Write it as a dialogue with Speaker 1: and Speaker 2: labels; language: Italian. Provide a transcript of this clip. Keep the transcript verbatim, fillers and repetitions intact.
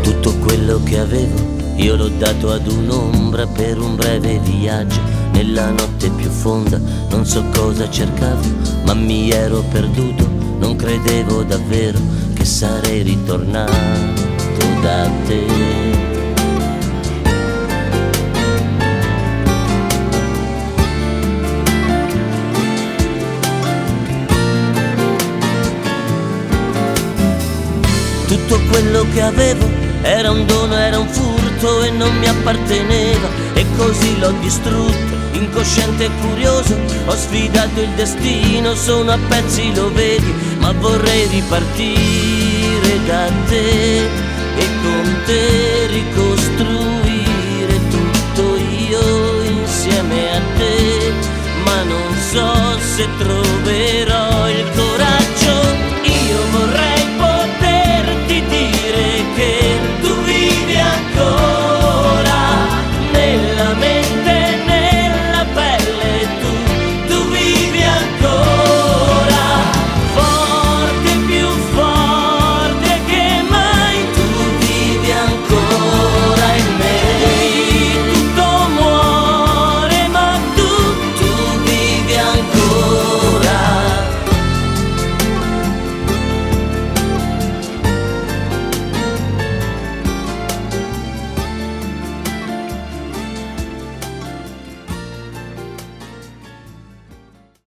Speaker 1: Tutto quello che avevo io l'ho dato ad un'ombra per un breve viaggio nella notte più fonda. Non so cosa cercavo, ma mi ero perduto. Non credevo davvero che sarei ritornato da te. Tutto quello che avevo era un dono, era un furto e non mi apparteneva, e così l'ho distrutto, incosciente e curioso. Ho sfidato il destino, sono a pezzi, lo vedi, ma vorrei ripartire da te e con te ricostruire tutto io insieme a te. Ma non so se troverò